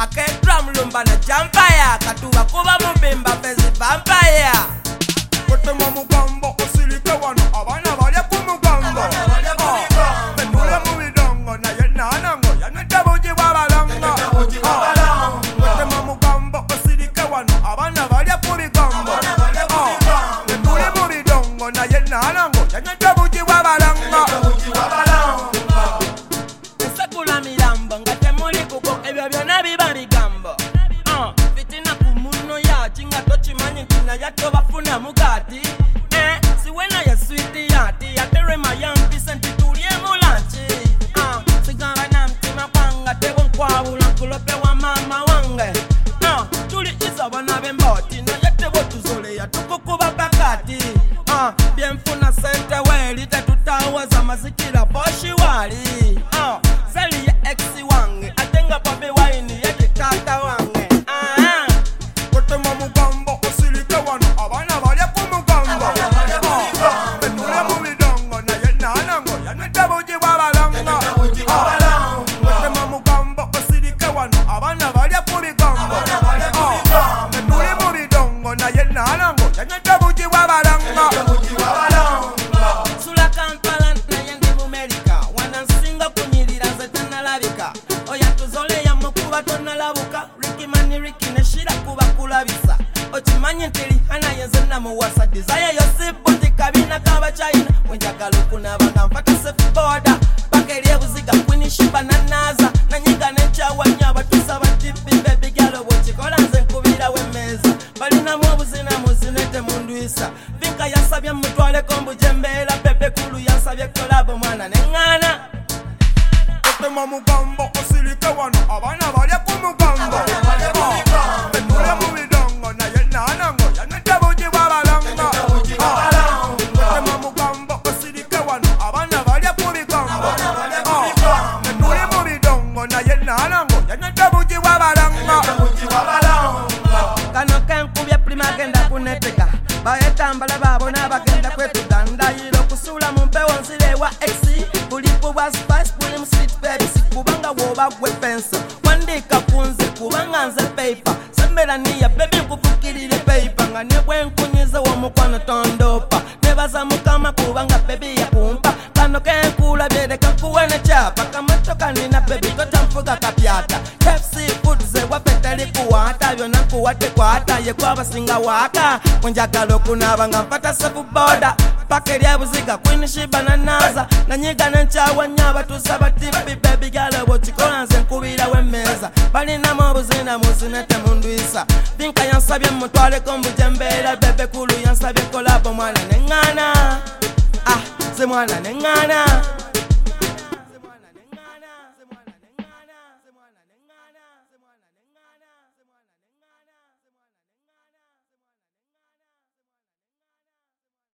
Akedrum lumba na jampaya katuba kuba mubimba pezi vampire. Kote mamugambo usilike wano abana balya kumugambo. Betule mubidongo na yenanango yanetabuji wabalanga. Kote mamugambo usilike wano abana balya kubigambo. Betule mubidongo na yenanango yanetabuji wabalanga. Sekula mirambo nga temuli kuko ebyo byonna biba bigambo. Fitina ku munno yaki nga tokimanyi nti naye tobafuna mugati. Siwena ya switi yati yaterema yampise nti tulyemu lanchi. Sigamba na mtima kwanga tebunkwawula nkulope wa mama wange. Tuli iza bana b'emboti naye tebotuzole tukukuba pakati. Byenfuna sente weli tetutawaza mazikira boshi wali. Sali ya exi wange atenga pabe waini yake tata wange. Kote mamugambo usilike wano abana balya kumugambo. Betule mubidongo na yenanango yanetabuji wabalanga. Kote mamugambo usilike wano abana balya kubigambo. Betule mubidongo na yenanango yanetabuji wabalanga. Sula Kampala na yendi mu America wanansinga kunyirira nze tannalabika. Oya tuzole ya mukuba tonnalabuka. Ricky Mani Ricky ne Shira kuba kulabisa. Okimanyi nti Rihanna yenze namuwasa. Desire yosibu nti kabina kaba China. Wenjagala okunaba nga nfata surfboarda. Paka eri ebuziga Queen Shiba na Naza. Nanyiga nenkyawa nnyo abatuusa batipi baby girl bw'okikola nze nkubira w'emmeeza. Balinamu obuzina muzine temundwisa. Vinka yasabye mutwaleko mbujembeera. Pepe kulu yasabye kolabo mwana neŋŋaana. Kote mamugambo usilike wano abana balya kumugambo. Betule mubidongo na yenanango yanetabuji wabalanga. Kote mamugambo usilike wano abana balya kubigambo. Betule mubidongo na yenanango yanetabuji wabalanga. Kano kenkubye prima agenda kuneteka. Bayetambala babona bagenda kwetuga. Ndayira okusula mu mpewo nzire wa exi. Bulipu bwa spice buli mu sweet baby. Sikubanga woba gwe fenso. Wandika kunze kubanga nze paper. Sembera niya baby nkufukirire paper. Nga ne bwenkunyize w'omukwano tondopa. Nebaza mukama kubanga baby yakumpa. Kano kenkula byereka kuwe ne chapa. Kamotoka nina baby totanfuga kapyata. FC food ze wapetali kuwata. Byonna kuwate kwata ye kwabasinga waka. Wenjagala okunaba nga nfata surfboarda. Paka eri ebuziga Queen Shiba na Naza. Nanyiga nenkyawa nnyo abatuusa batipi baby girl bw'okikola nze nkubira w'emmeeza. Balinamu obuzina muzine temundwisa. Vinka yansabye mutwaleko mbujembeera. Bebe kulu yansabye kolabo mwana neŋŋaana. Ze mwana neŋŋaana.